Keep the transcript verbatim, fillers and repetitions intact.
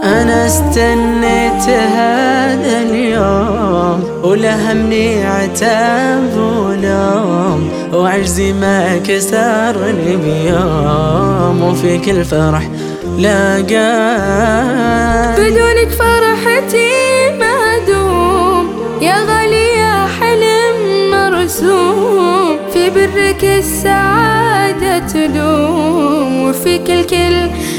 أنا استنيت هذا اليوم ولا همني عتاب ولوم، وعجزي ما كسرني بيوم، وفي كل فرح لاقاه. بدونك فرحتي ما دوم يا غالي يا حلم مرسوم، في برك السعادة تدوم، وفيك الكل